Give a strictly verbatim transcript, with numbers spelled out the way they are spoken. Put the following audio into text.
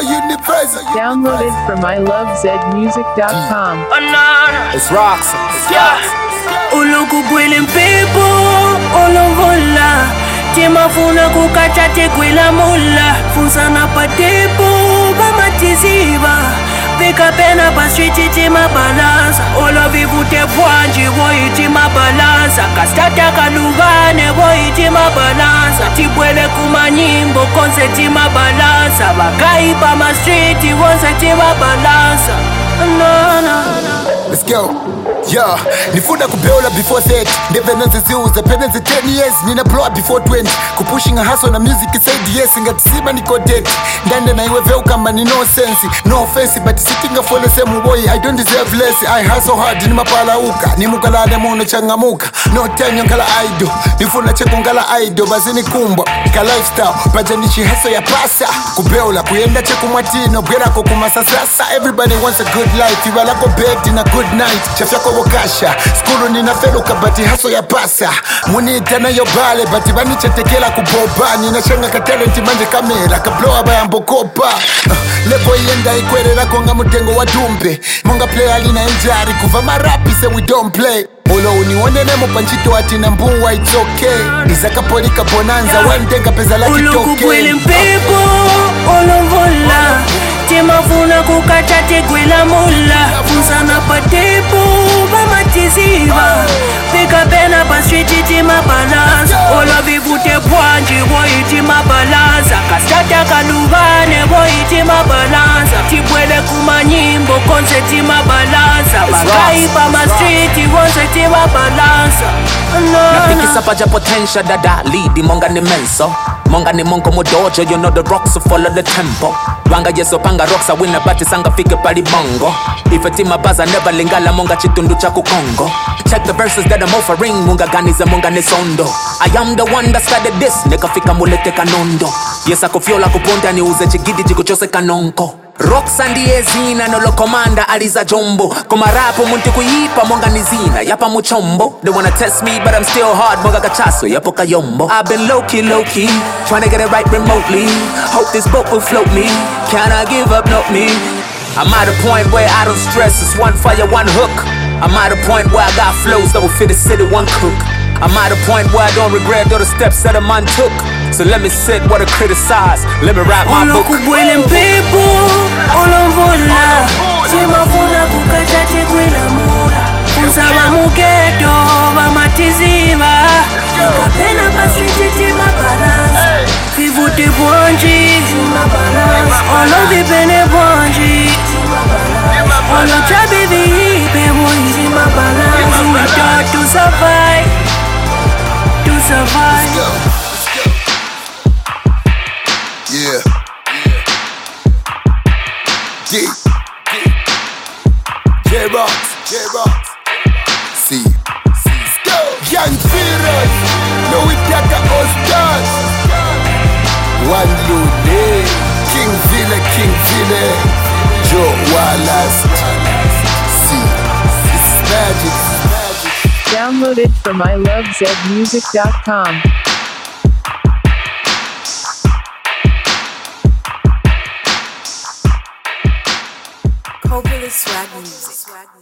universal. Downloaded from I love zed music dot com. It's rocks. Uloku gwele mpepo olongola timafuna kukacha tegwela mula fusana patepo bamatiziba peka pena pa street tima balanza olovivute bwanji woiti mabalanza kastata kalugane woiti mabalanza tibwele kumanyimbo konse tima balanza bagai pa ma street wonse tima balanza. No, no, no. Let's go. Yeah, nifunda kubeola before thirty. Never known the zeus, the penance ten years. Nina blow up before twenty. Kupushing a hustle na music said yes. Ngatisima niko dead. Ndande na iwe veo kama ni no sense. No offense, but sitting a follow same boy. I don't deserve less. I hustle hard, ni mapala uka. Ni mukala ne mono changamuka. No time yonkala idol. Nifuna cheku ngala idol. Bazini kumbo, ka lifestyle. Pajanichi heso ya pasa. Kubeola, kuyenda cheku matino. Bwera kukumasa sasa. Everybody wants a good life. You will go bed in a good night. Chafyako wakasha skulu nina feluka bati haso ya pasa munita na yobale bati banichetekela kuboba nina shanga ka talent manje kamera ka blow aba yambokopa uh, lebo yenda ikwerera konga mutengo wa dumbe monga play alina injari kuva marapi say we don't play Olo uniwonene mupanchito ati na mbuwa it's okay Izaka polika bonanza wandenga peza laki toke Uluku gwele mpepo olongola timafuna kukacha tegwela mula fusana patepo bamatiziba peka pena pa street tima balanza olovivute bwanji woiti mabalanza kastata kalugane woiti mabalanza tibwele kumanyimbo konse tima balanza bagai pa ma street wonse tima balanza. Napikisa paja potential dada lead monga ni menso monga ni monko modojo you know the rocks will follow the tempo wanga yeso panga rocks a winner bati sanga fike pali bongo if a tima baza never lingala monga chitundu cha kukongo check the verses that I'm offering munga gani za monga ni sondo I am the one that started this neka fika mulete kanondo yes akofiola kuponda ni uze chigidi chikuchose kanonko Rocks and ezina no lo commander aliza jumbo Kuma rapo muntu kuyipa monga nizina Yapa muchombo They wanna test me but I'm still hard monga kachaso Yapo kayombo I've been low-key, low-key Trying to get it right remotely Hope this boat will float me Can I give up? Not me I'm at a point where I don't stress It's one fire, one hook I'm at a point where I got flows that will fit the city, one cook I'm at a point where I don't regret all the steps that a man took So let me sit what I criticize Let me write my book Uluku gwele mpepo olongola timafuna kukacha tegwela mula Fusaba mugeto bamatiziba kapena pa street tima balanza Vivute bwanji tima balanza Olo vipene bwanji Olo chabe vipe bwanji tima balanza We taught to survive To survive Yeah. D. J-Rocks. J-Rocks. C. C. Young Fearers. No we take our stars. One Lune. King Ville, King Ville. Joe Wallace. C. It's magic. Downloaded from I love zed music dot com. Covalent Swag Music.